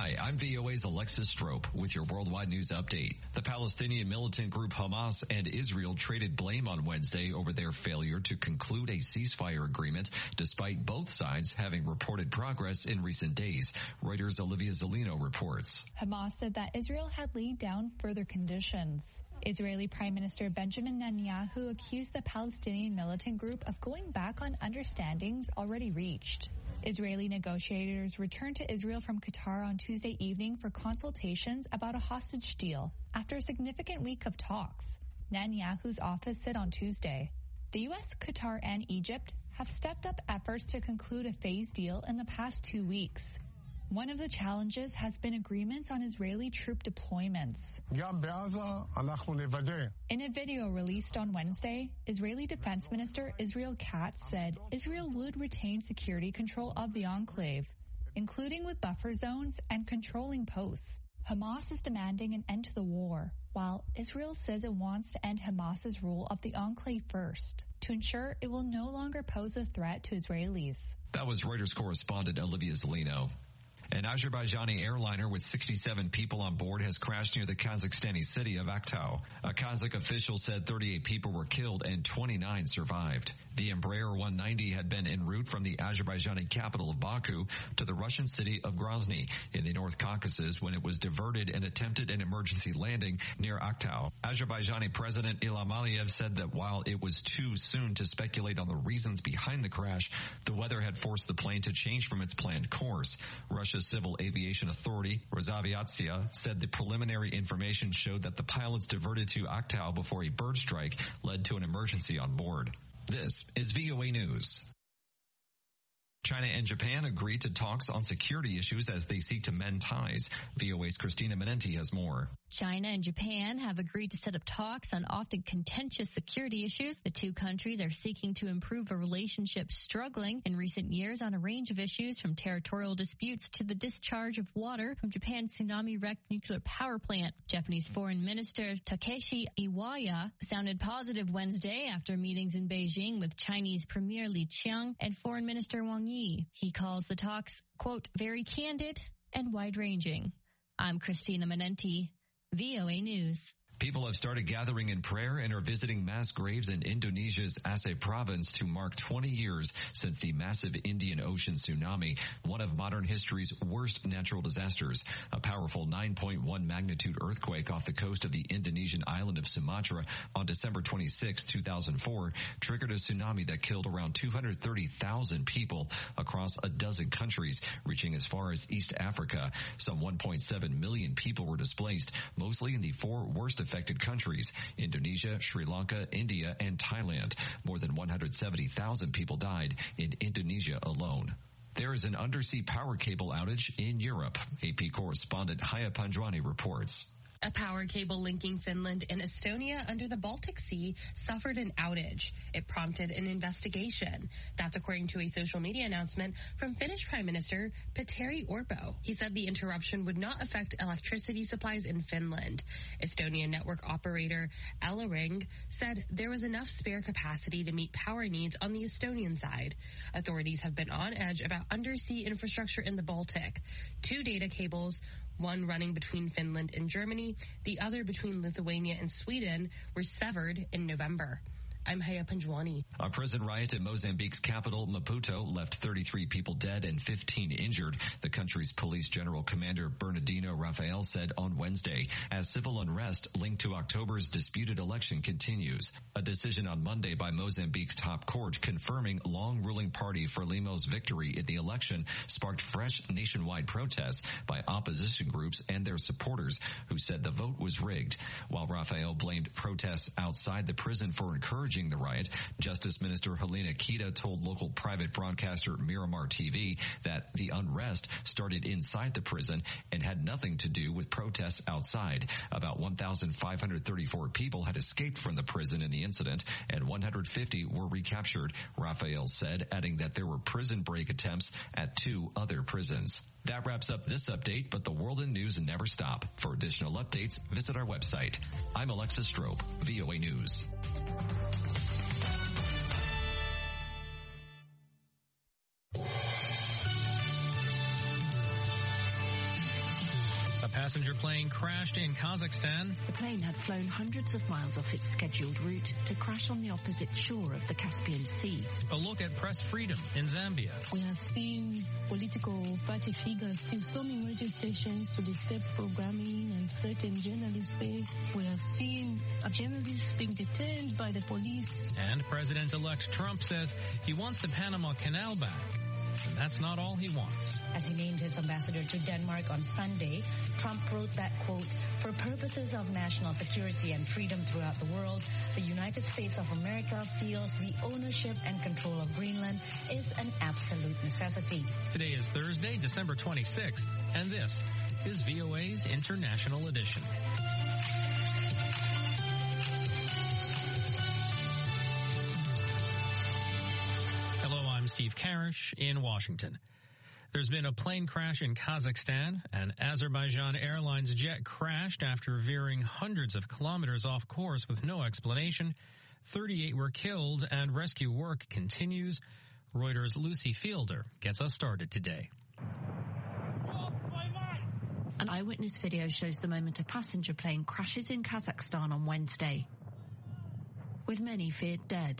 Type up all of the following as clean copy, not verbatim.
Hi, I'm VOA's Alexis Strope with your worldwide news update. The Palestinian militant group Hamas and Israel traded blame on Wednesday over their failure to conclude a ceasefire agreement, despite both sides having reported progress in recent days. Reuters' Olivia Zellino reports. Hamas said that Israel had laid down further conditions. Israeli Prime Minister Benjamin Netanyahu accused the Palestinian militant group of going back on understandings already reached. Israeli negotiators returned to Israel from Qatar on Tuesday evening for consultations about a hostage deal after a significant week of talks, Netanyahu's office said on Tuesday. The U.S., Qatar, and Egypt have stepped up efforts to conclude a phased deal in the past 2 weeks. One of the challenges has been agreements on Israeli troop deployments. In a video released on Wednesday, Israeli Defense Minister Israel Katz said Israel would retain security control of the enclave, including with buffer zones and controlling posts. Hamas is demanding an end to the war, while Israel says it wants to end Hamas's rule of the enclave first, to ensure it will no longer pose a threat to Israelis. That was Reuters correspondent Olivia Zellino. An Azerbaijani airliner with 67 people on board has crashed near the Kazakhstani city of Aktau. A Kazakh official said 38 people were killed and 29 survived. The Embraer 190 had been en route from the Azerbaijani capital of Baku to the Russian city of Grozny in the North Caucasus when it was diverted and attempted an emergency landing near Aktau. Azerbaijani President Ilham Aliyev said that while it was too soon to speculate on the reasons behind the crash, the weather had forced the plane to change from its planned course. Russia's Civil Aviation Authority, Rosaviatsia, said the preliminary information showed that the pilots diverted to Aktau before a bird strike led to an emergency on board. This is VOA News. China and Japan agreed to talks on security issues as they seek to mend ties. VOA's Christina Menenti has more. China and Japan have agreed to set up talks on often contentious security issues. The two countries are seeking to improve a relationship struggling in recent years on a range of issues, from territorial disputes to the discharge of water from Japan's tsunami-wrecked nuclear power plant. Japanese Foreign Minister Takeshi Iwaya sounded positive Wednesday after meetings in Beijing with Chinese Premier Li Qiang and Foreign Minister Wang Yi. He calls the talks, quote, very candid and wide-ranging. I'm Christina Menenti, VOA News. People have started gathering in prayer and are visiting mass graves in Indonesia's Aceh province to mark 20 years since the massive Indian Ocean tsunami, one of modern history's worst natural disasters. A powerful 9.1 magnitude earthquake off the coast of the Indonesian island of Sumatra on December 26, 2004, triggered a tsunami that killed around 230,000 people across a dozen countries, reaching as far as East Africa. Some 1.7 million people were displaced, mostly in the four worst affected countries: Indonesia, Sri Lanka, India, and Thailand. More than 170,000 people died in Indonesia alone. There is an undersea power cable outage in Europe. AP correspondent Haya Panjwani reports. A power cable linking Finland and Estonia under the Baltic Sea suffered an outage. It prompted an investigation. That's according to a social media announcement from Finnish Prime Minister Petteri Orpo. He said the interruption would not affect electricity supplies in Finland. Estonian network operator Elering said there was enough spare capacity to meet power needs on the Estonian side. Authorities have been on edge about undersea infrastructure in the Baltic. Two data cables, one running between Finland and Germany, the other between Lithuania and Sweden, were severed in November. I'm Haya Panjwani. A prison riot in Mozambique's capital, Maputo, left 33 people dead and 15 injured, the country's police general commander Bernardino Rafael said on Wednesday, as civil unrest linked to October's disputed election continues. A decision on Monday by Mozambique's top court confirming long-ruling party Frelimo's victory in the election sparked fresh nationwide protests by opposition groups and their supporters, who said the vote was rigged. While Rafael blamed protests outside the prison for encouraging the riot, Justice Minister Helena Kita told local private broadcaster Miramar TV that the unrest started inside the prison and had nothing to do with protests outside. About 1,534 people had escaped from the prison in the incident, and 150 were recaptured, Rafael said, adding that there were prison break attempts at 2 other prisons. That wraps up this update, but the world and news never stop. For additional updates, visit our website. I'm Alexis Strope, VOA News. passenger plane crashed in Kazakhstan. The plane had flown hundreds of miles off its scheduled route to crash on the opposite shore of the Caspian Sea. A look at press freedom in Zambia. We have seen political party figures still storming radio stations to disturb programming and threaten journalists there. We have seen journalists being detained by the police. And President-elect Trump says he wants the Panama Canal back. And that's not all he wants. As he named his ambassador to Denmark on Sunday, Trump wrote that, quote, "For purposes of national security and freedom throughout the world, the United States of America feels the ownership and control of Greenland is an absolute necessity." Today is Thursday, December 26th, and this is VOA's International Edition. Steve Karish in Washington. There's been a plane crash in Kazakhstan. An Azerbaijan Airlines jet crashed after veering hundreds of kilometers off course with no explanation. 38 were killed and rescue work continues. Reuters' Lucy Fielder gets us started today. An eyewitness video shows the moment a passenger plane crashes in Kazakhstan on Wednesday, with many feared dead.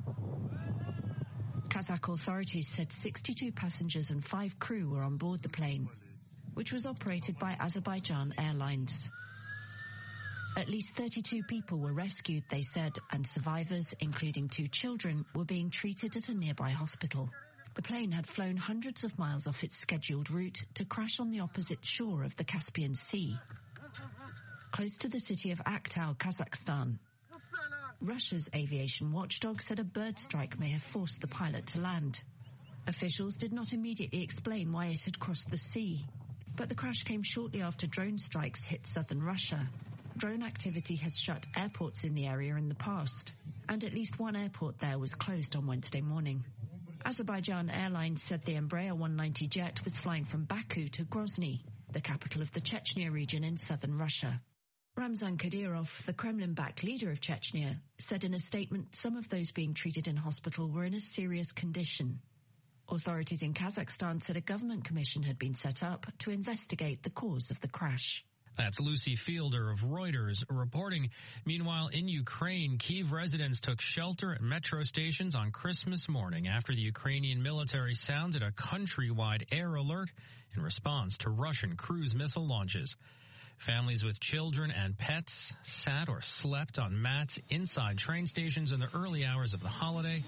Kazakh authorities said 62 passengers and 5 crew were on board the plane, which was operated by Azerbaijan Airlines. At least 32 people were rescued, they said, and survivors, including 2 children, were being treated at a nearby hospital. The plane had flown hundreds of miles off its scheduled route to crash on the opposite shore of the Caspian Sea, close to the city of Aktau, Kazakhstan. Russia's aviation watchdog said a bird strike may have forced the pilot to land. Officials did not immediately explain why it had crossed the sea, but the crash came shortly after drone strikes hit southern Russia. Drone activity has shut airports in the area in the past, and at least one airport there was closed on Wednesday morning. Azerbaijan Airlines said the Embraer 190 jet was flying from Baku to Grozny, the capital of the Chechnya region in southern Russia. Ramzan Kadyrov, the Kremlin-backed leader of Chechnya, said in a statement some of those being treated in hospital were in a serious condition. Authorities in Kazakhstan said a government commission had been set up to investigate the cause of the crash. That's Lucy Fielder of Reuters reporting. Meanwhile, in Ukraine, Kyiv residents took shelter at metro stations on Christmas morning after the Ukrainian military sounded a countrywide air alert in response to Russian cruise missile launches. Families with children and pets sat or slept on mats inside train stations in the early hours of the holiday.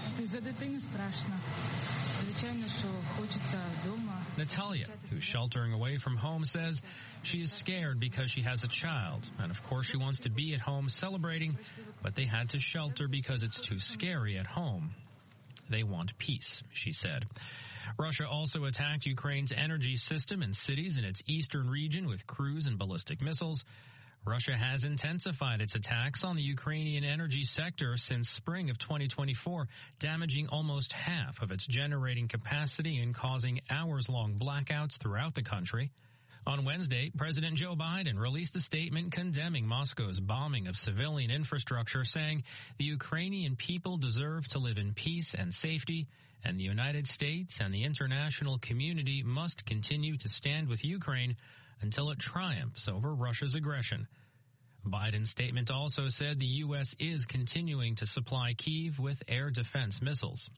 Natalia, who's sheltering away from home, says she is scared because she has a child. And of course she wants to be at home celebrating, but they had to shelter because it's too scary at home. They want peace, she said. Russia also attacked Ukraine's energy system and cities in its eastern region with cruise and ballistic missiles. Russia has intensified its attacks on the Ukrainian energy sector since spring of 2024, damaging almost half of its generating capacity and causing hours-long blackouts throughout the country. On Wednesday, President Joe Biden released a statement condemning Moscow's bombing of civilian infrastructure, saying the Ukrainian people deserve to live in peace and safety, and the United States and the international community must continue to stand with Ukraine until it triumphs over Russia's aggression. Biden's statement also said the U.S. is continuing to supply Kyiv with air defense missiles.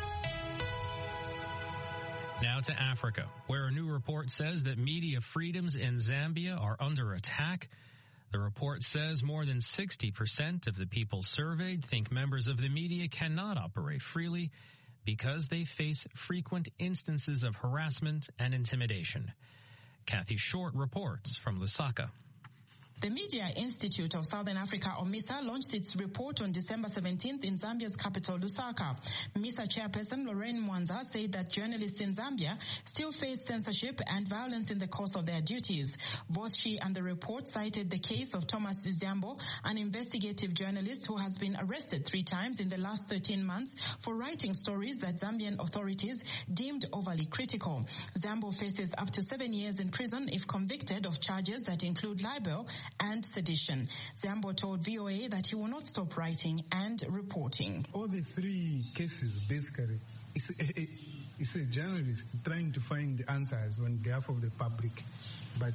Now to Africa, where a new report says that media freedoms in Zambia are under attack. The report says more than 60% of the people surveyed think members of the media cannot operate freely because they face frequent instances of harassment and intimidation. Kathy Short reports from Lusaka. The Media Institute of Southern Africa, or MISA, launched its report on December 17th in Zambia's capital, Lusaka. MISA chairperson Lorraine Mwanza said that journalists in Zambia still face censorship and violence in the course of their duties. Both she and the report cited the case of Thomas Zambo, an investigative journalist who has been arrested 3 times in the last 13 months for writing stories that Zambian authorities deemed overly critical. Zambo faces up to 7 years in prison if convicted of charges that include libel and sedition. Zambo told VOA that he will not stop writing and reporting. All the 3 cases basically it's a journalist trying to find answers on behalf of the public. But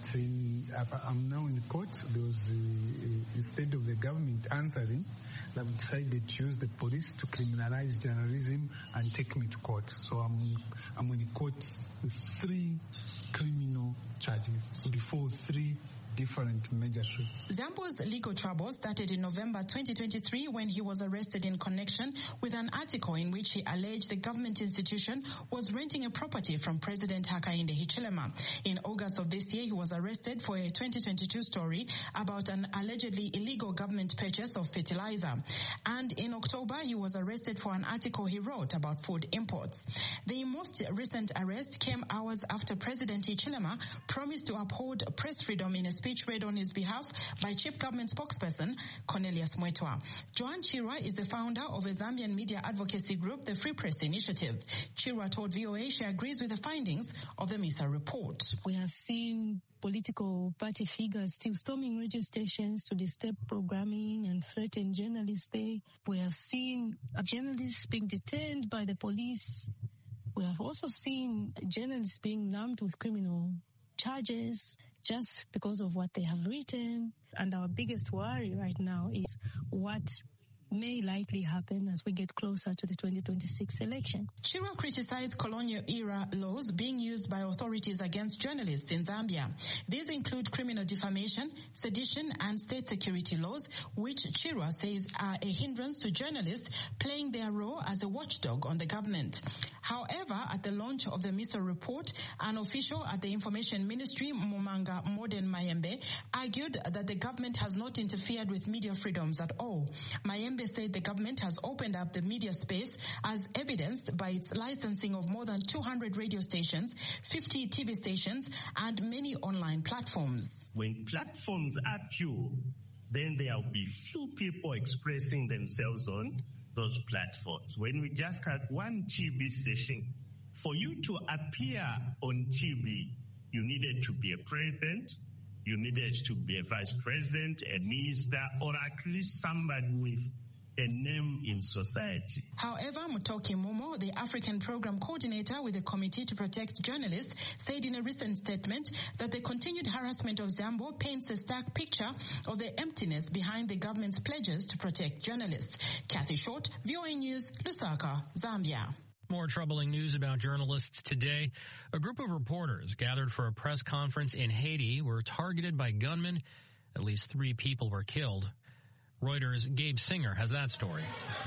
I'm now in court. There was, instead of the government answering, they've decided to use the police to criminalize journalism and take me to court. So I'm in court with 3 criminal charges before 3 different magistrates. Zambo's legal trouble started in November 2023 when he was arrested in connection with an article in which he alleged the government institution was renting a property from President Hakainde Hichilema. In August of this year, he was arrested for a 2022 story about an allegedly illegal government purchase of fertilizer. And in October, he was arrested for an article he wrote about food imports. The most recent arrest came hours after President Hichilema promised to uphold press freedom in a speech read on his behalf by Chief Government Spokesperson Cornelius Mwetwa. Joan Chirwa is the founder of a Zambian media advocacy group, the Free Press Initiative. Chirwa told VOA she agrees with the findings of the MISA report. We have seen political party figures still storming radio stations to disturb programming and threaten journalists there. We have seen journalists being detained by the police. We have also seen journalists being named with criminal charges just because of what they have written. And our biggest worry right now is what may likely happen as we get closer to the 2026 election. Chirwa criticized colonial-era laws being used by authorities against journalists in Zambia. These include criminal defamation, sedition, and state security laws, which Chirwa says are a hindrance to journalists playing their role as a watchdog on the government. However, at the launch of the MISA report, an official at the Information Ministry, Mumanga Modern Mayembe, argued that the government has not interfered with media freedoms at all. Mayembe said the government has opened up the media space as evidenced by its licensing of more than 200 radio stations, 50 TV stations, and many online platforms. When platforms are pure, then there will be few people expressing themselves on those platforms. When we just had one TV station, for you to appear on TV, you needed to be a president, you needed to be a vice president, a minister, or at least somebody with a name in society. However, Mutoki Mumo, the African program coordinator with the Committee to Protect Journalists, said in a recent statement that the continued harassment of Zambo paints a stark picture of the emptiness behind the government's pledges to protect journalists. Kathy Short, VOA News, Lusaka, Zambia. More troubling news about journalists today. A group of reporters gathered for a press conference in Haiti were targeted by gunmen. At least 3 people were killed. Reuters' Gabe Singer has that story.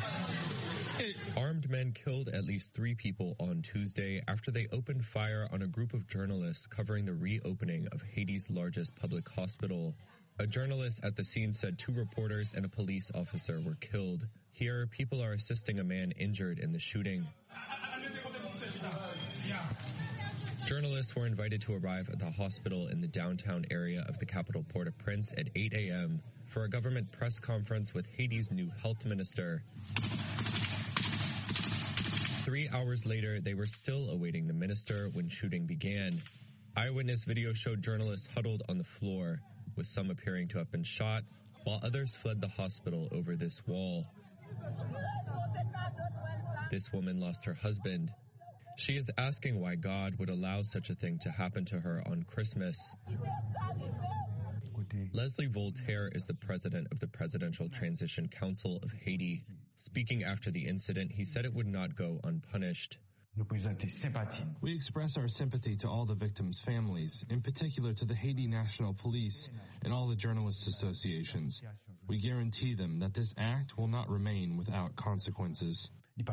Armed men killed at least 3 people on Tuesday after they opened fire on a group of journalists covering the reopening of Haiti's largest public hospital. A journalist at the scene said 2 reporters and a police officer were killed. Here, people are assisting a man injured in the shooting. Journalists were invited to arrive at the hospital in the downtown area of the capital Port-au-Prince at 8 a.m. for a government press conference with Haiti's new health minister. 3 hours later, they were still awaiting the minister when shooting began. Eyewitness video showed journalists huddled on the floor, with some appearing to have been shot, while others fled the hospital over this wall. This woman lost her husband. She is asking why God would allow such a thing to happen to her on Christmas. Leslie Voltaire is the president of the Presidential Transition Council of Haiti. Speaking after the incident, he said it would not go unpunished. We express our sympathy to all the victims' families, in particular to the Haiti National Police and all the journalists' associations. We guarantee them that this act will not remain without consequences.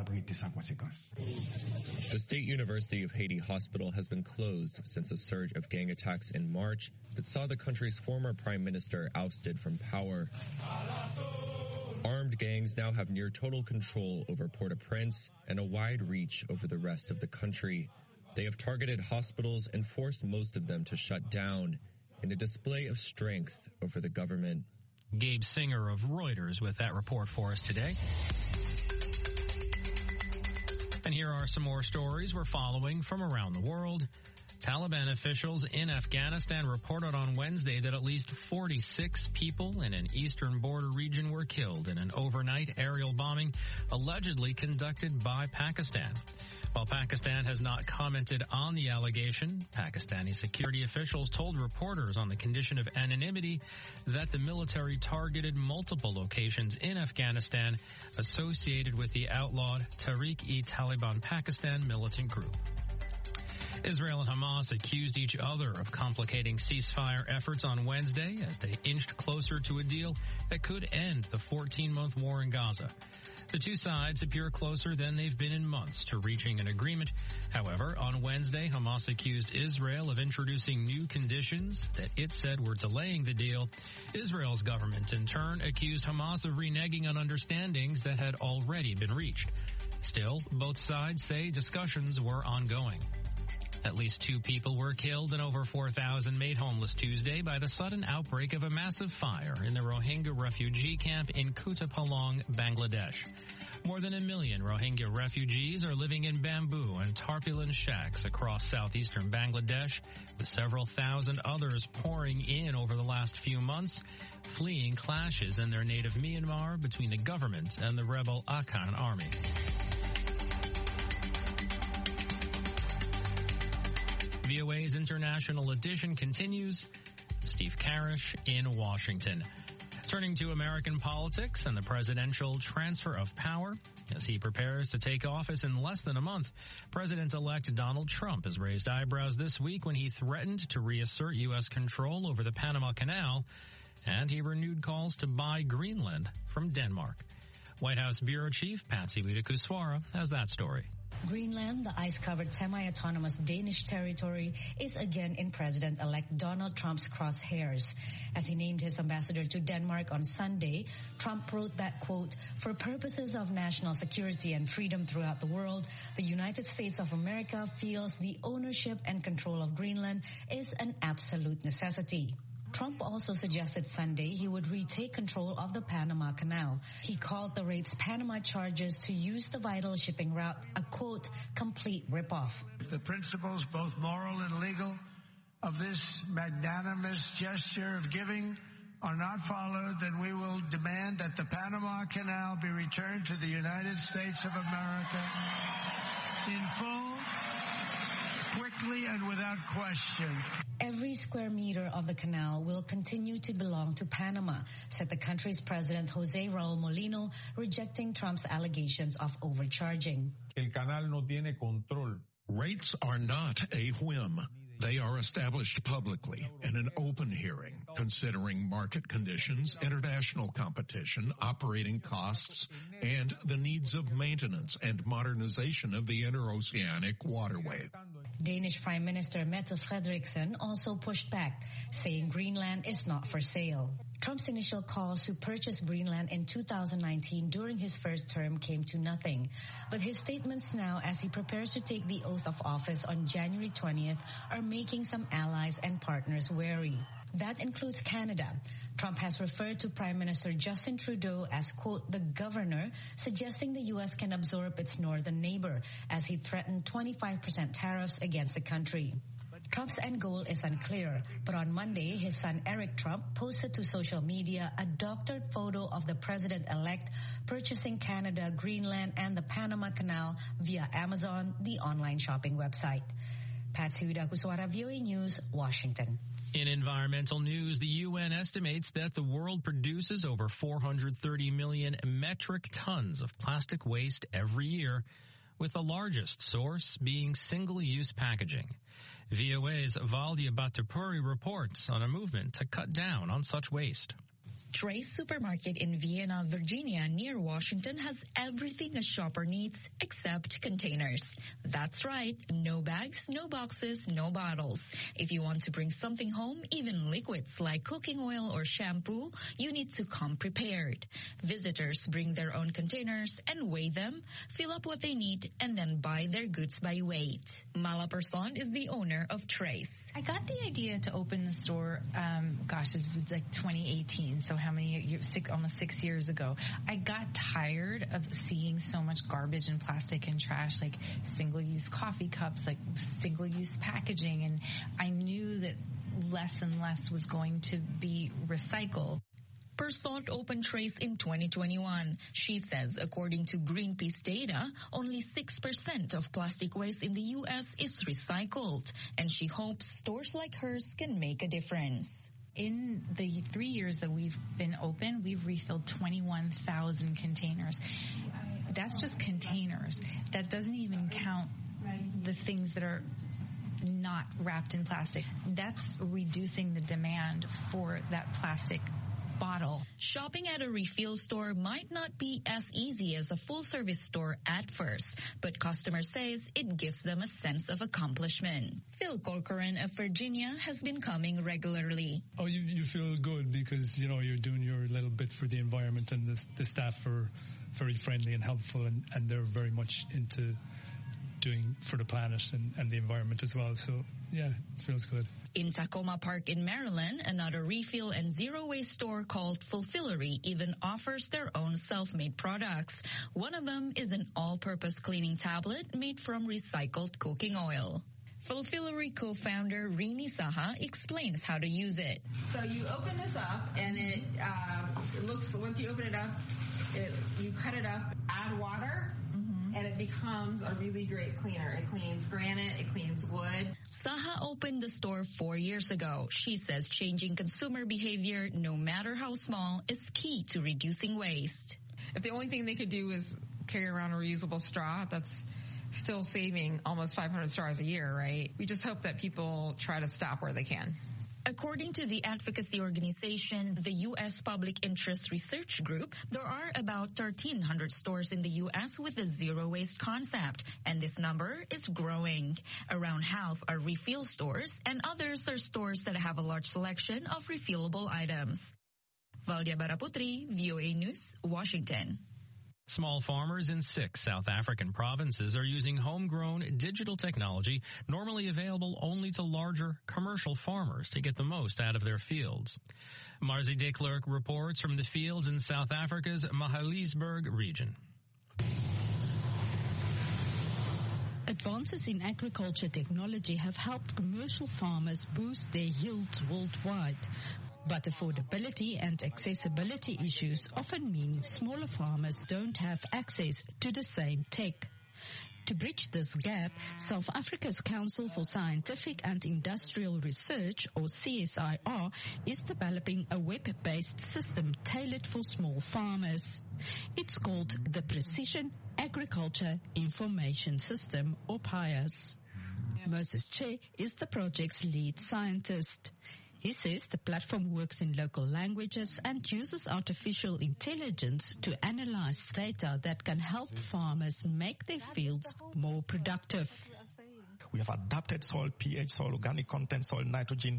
The State University of Haiti hospital has been closed since a surge of gang attacks in March that saw the country's former prime minister ousted from power. Armed gangs now have near total control over Port-au-Prince and a wide reach over the rest of the country. They have targeted hospitals and forced most of them to shut down in a display of strength over the government. Gabe Singer of Reuters with that report for us today. And here are some more stories we're following from around the world. Taliban officials in Afghanistan reported on Wednesday that at least 46 people in an eastern border region were killed in an overnight aerial bombing allegedly conducted by Pakistan. While Pakistan has not commented on the allegation, Pakistani security officials told reporters on the condition of anonymity that the military targeted multiple locations in Afghanistan associated with the outlawed Tehreek-e-Taliban Pakistan militant group. Israel and Hamas accused each other of complicating ceasefire efforts on Wednesday as they inched closer to a deal that could end the 14-month war in Gaza. The two sides appear closer than they've been in months to reaching an agreement. However, on Wednesday, Hamas accused Israel of introducing new conditions that it said were delaying the deal. Israel's government, in turn, accused Hamas of reneging on understandings that had already been reached. Still, both sides say discussions were ongoing. At least 2 people were killed and over 4,000 made homeless Tuesday by the sudden outbreak of a massive fire in the Rohingya refugee camp in Kutupalong, Bangladesh. More than 1 million Rohingya refugees are living in bamboo and tarpaulin shacks across southeastern Bangladesh, with several thousand others pouring in over the last few months, fleeing clashes in their native Myanmar between the government and the rebel Akan army. VOA's International Edition continues. Steve Karish in Washington. Turning to American politics and the presidential transfer of power. As he prepares to take office in less than a month, President-elect Donald Trump has raised eyebrows this week when he threatened to reassert U.S. control over the Panama Canal, and he renewed calls to buy Greenland from Denmark. White House Bureau Chief Patsy Widakuswara has that story. Greenland, the ice-covered semi-autonomous Danish territory, is again in President-elect Donald Trump's crosshairs. As he named his ambassador to Denmark on Sunday, Trump wrote that, quote, "For purposes of national security and freedom throughout the world, the United States of America feels the ownership and control of Greenland is an absolute necessity." Trump also suggested Sunday he would retake control of the Panama Canal. He called the raid's Panama charges to use the vital shipping route a, quote, "complete ripoff." If the principles, both moral and legal, of this magnanimous gesture of giving are not followed, then we will demand that the Panama Canal be returned to the United States of America in full, quickly, and without question. Every square meter of the canal will continue to belong to Panama, said the country's president Jose Raul Molino, rejecting Trump's allegations of overcharging. El canal no tiene control. Rates are not a whim. They are established publicly in an open hearing, considering market conditions, international competition, operating costs, and the needs of maintenance and modernization of the interoceanic waterway. Danish Prime Minister Mette Frederiksen also pushed back, saying Greenland is not for sale. Trump's initial calls to purchase Greenland in 2019 during his first term came to nothing. But his statements now, as he prepares to take the oath of office on January 20th, are making some allies and partners wary. That includes Canada. Trump has referred to Prime Minister Justin Trudeau as, quote, "the governor," suggesting the U.S. can absorb its northern neighbor, as he threatened 25% tariffs against the country. Trump's end goal is unclear, but on Monday, his son Eric Trump posted to social media a doctored photo of the president-elect purchasing Canada, Greenland, and the Panama Canal via Amazon, the online shopping website. Patsy Widakuswara, VOA News, Washington. In environmental news, the UN estimates that the world produces over 430 million metric tons of plastic waste every year, with the largest source being single-use packaging. VOA's Valdia Batupuri reports on a movement to cut down on such waste. Trace Supermarket in Vienna, Virginia, near Washington, has everything a shopper needs except containers. That's right, no bags, no boxes, no bottles. If you want to bring something home, even liquids like cooking oil or shampoo, you need to come prepared. Visitors bring their own containers and weigh them, fill up what they need, and then buy their goods by weight. Mala Person is the owner of Trace. I got the idea to open the store, it was like 2018, so how many years, almost 6 years ago. I got tired of seeing so much garbage and plastic and trash, like single-use coffee cups, like single-use packaging, and I knew that less and less was going to be recycled. per salt open trays in 2021. She says, according to Greenpeace data, only 6% of plastic waste in the U.S. is recycled, and she hopes stores like hers can make a difference. In the 3 years that we've been open, we've refilled 21,000 containers. That's just containers. That doesn't even count the things that are not wrapped in plastic. That's reducing the demand for that plastic bottle. Shopping at a refill store might not be as easy as a full-service store at first, but customers says it gives them a sense of accomplishment. Phil Corcoran of Virginia has been coming regularly. Oh, you feel good because, you know, you're doing your little bit for the environment, and the staff are very friendly and helpful, and they're very much into doing for the planet and the environment as well. So, yeah, it feels good. In Tacoma Park in Maryland, another refill and zero-waste store called Fulfillery even offers their own self-made products. One of them is an all-purpose cleaning tablet made from recycled cooking oil. Fulfillery co-founder Rini Saha explains how to use it. So you open this up, and it looks, once you open it up, you cut it up, add water, and it becomes a really great cleaner. It cleans granite, it cleans wood. Saha opened the store 4 years ago. She says changing consumer behavior, no matter how small, is key to reducing waste. If the only thing they could do is carry around a reusable straw, that's still saving almost 500 straws a year, right? We just hope that people try to stop where they can. According to the advocacy organization, the U.S. Public Interest Research Group, there are about 1,300 stores in the U.S. with a zero-waste concept, and this number is growing. Around half are refill stores, and others are stores that have a large selection of refillable items. Valdia Baraputri, VOA News, Washington. Small farmers in 6 South African provinces are using homegrown digital technology normally available only to larger commercial farmers to get the most out of their fields. Marzi de Klerk reports from the fields in South Africa's Magaliesburg region. Advances in agriculture technology have helped commercial farmers boost their yields worldwide. But affordability and accessibility issues often mean smaller farmers don't have access to the same tech. To bridge this gap, South Africa's Council for Scientific and Industrial Research, or CSIR, is developing a web-based system tailored for small farmers. It's called the Precision Agriculture Information System, or PIAS. Moses Che is the project's lead scientist. He says the platform works in local languages and uses artificial intelligence to analyze data that can help farmers make their fields more productive. We have adapted soil pH, soil organic content, soil nitrogen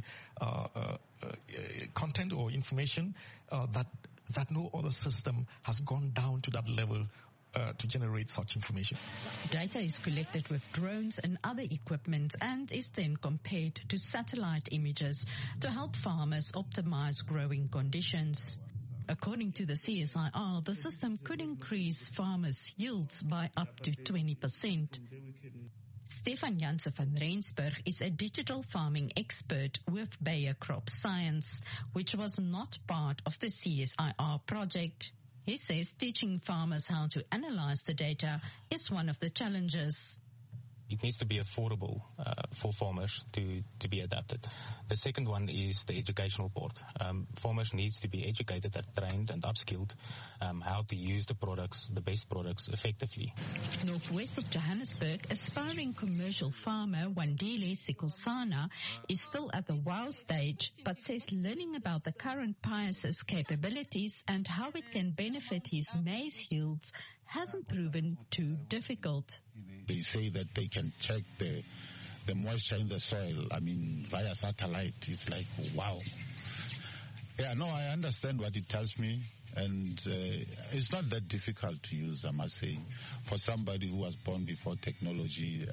content or information that no other system has gone down to that level to generate such information. Data is collected with drones and other equipment and is then compared to satellite images to help farmers optimize growing conditions. According to the CSIR, the system could increase farmers' yields by up to 20%. Stefan Janse van Rensburg is a digital farming expert with Bayer Crop Science, which was not part of the CSIR project. He says teaching farmers how to analyze the data is one of the challenges. It needs to be affordable for farmers to be adapted. The second one is the educational part. Farmers needs to be educated and trained and upskilled how to use the products, the best products, effectively. Northwest of Johannesburg, aspiring commercial farmer Wandile Sikosana is still at the wow stage, but says learning about the current PIAS's capabilities and how it can benefit his maize yields hasn't proven too difficult. They say that they can check the moisture in the soil, via satellite. It's like, wow. Yeah, no, I understand what it tells me, and it's not that difficult to use, I must say. For somebody who was born before technology,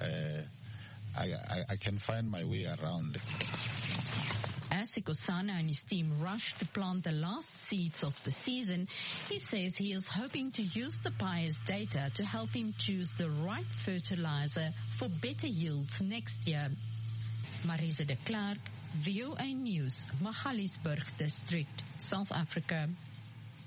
I can find my way around. As Sikosana and his team rush to plant the last seeds of the season, he says he is hoping to use the PIAS data to help him choose the right fertilizer for better yields next year. Marisa de Klerk, VOA News, Magaliesburg District, South Africa.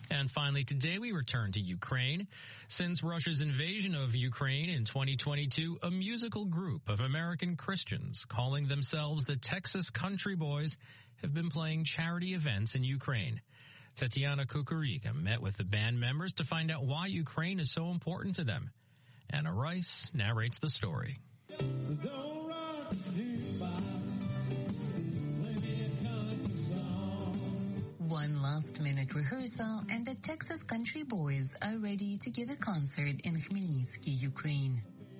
And finally, today we return to Ukraine. Since Russia's invasion of Ukraine in 2022, a musical group of American Christians calling themselves the Texas Country Boys have been playing charity events in Ukraine. Tatiana Kukurika met with the band members to find out why Ukraine is so important to them. Anna Rice narrates the story. One last-minute rehearsal and the Texas Country Boys are ready to give a concert in Khmelnytsky, Ukraine.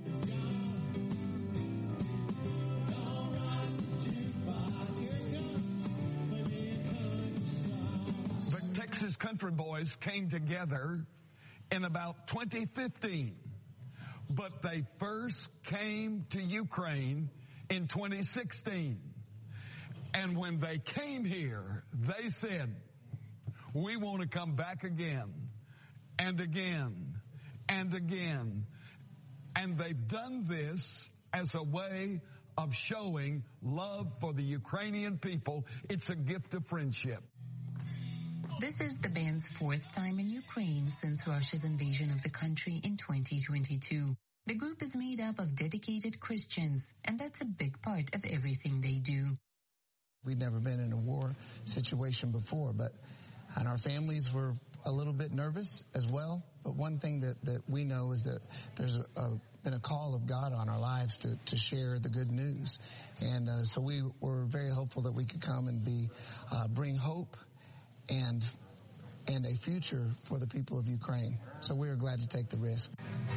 The Texas Country Boys came together in about 2015, but they first came to Ukraine in 2016. And when they came here, they said, we want to come back again and again and again. And they've done this as a way of showing love for the Ukrainian people. It's a gift of friendship. This is the band's fourth time in Ukraine since Russia's invasion of the country in 2022. The group is made up of dedicated Christians, and that's a big part of everything they do. We'd never been in a war situation before, and our families were a little bit nervous as well. But one thing that we know is that there's been a call of God on our lives to share the good news. And so we were very hopeful that we could come and bring hope and a future for the people of Ukraine. So we were glad to take the risk.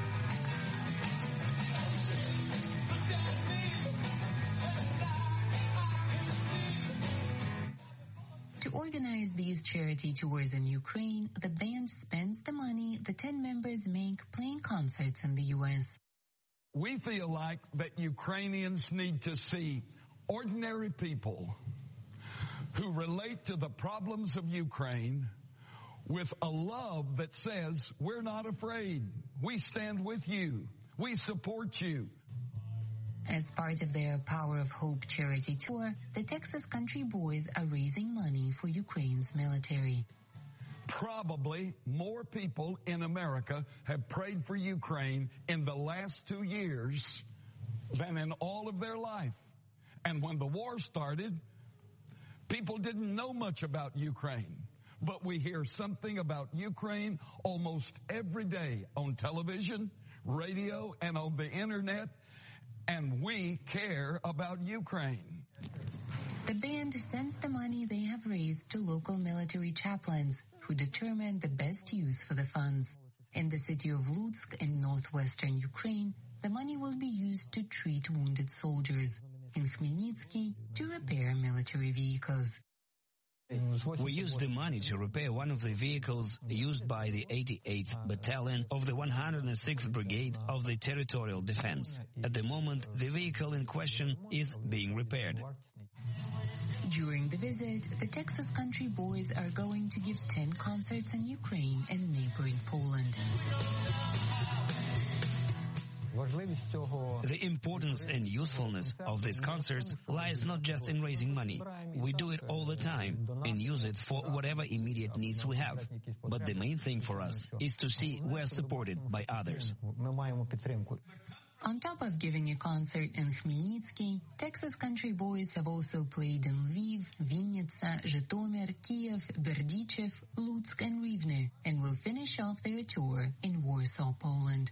To organize these charity tours in Ukraine, the band spends the money the 10 members make playing concerts in the U.S. We feel like that Ukrainians need to see ordinary people who relate to the problems of Ukraine with a love that says, we're not afraid. We stand with you. We support you. As part of their Power of Hope charity tour, the Texas Country Boys are raising money for Ukraine's military. Probably more people in America have prayed for Ukraine in the last 2 years than in all of their life. And when the war started, people didn't know much about Ukraine. But we hear something about Ukraine almost every day on television, radio, and on the internet. And we care about Ukraine. The band sends the money they have raised to local military chaplains who determine the best use for the funds. In the city of Lutsk in northwestern Ukraine, the money will be used to treat wounded soldiers. In Khmelnytsky, to repair military vehicles. We used the money to repair one of the vehicles used by the 88th Battalion of the 106th Brigade of the Territorial Defense. At the moment, the vehicle in question is being repaired. During the visit, the Texas Country Boys are going to give 10 concerts in Ukraine and neighboring Poland. The importance and usefulness of these concerts lies not just in raising money. We do it all the time and use it for whatever immediate needs we have. But the main thing for us is to see we are supported by others. On top of giving a concert in Khmelnytsky, Texas Country Boys have also played in Lviv, Vinnytsia, Zhytomyr, Kiev, Berdichev, Lutsk and Rivne, and will finish off their tour in Warsaw, Poland.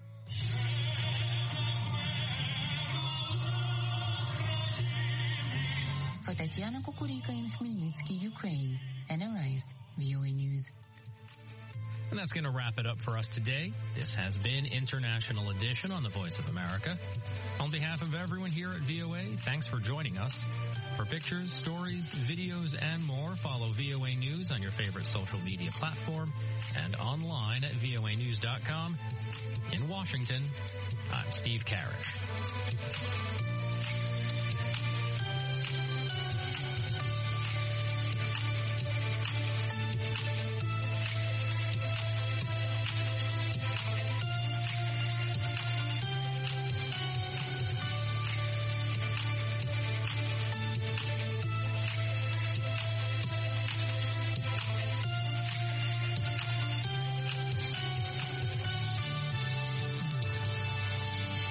For Tatiana Kukurika in Khmelnytsky, Ukraine, Anna Rice, VOA News. And that's going to wrap it up for us today. This has been International Edition on the Voice of America. On behalf of everyone here at VOA, thanks for joining us. For pictures, stories, videos, and more, follow VOA News on your favorite social media platform and online at voanews.com. In Washington, I'm Steve Karish.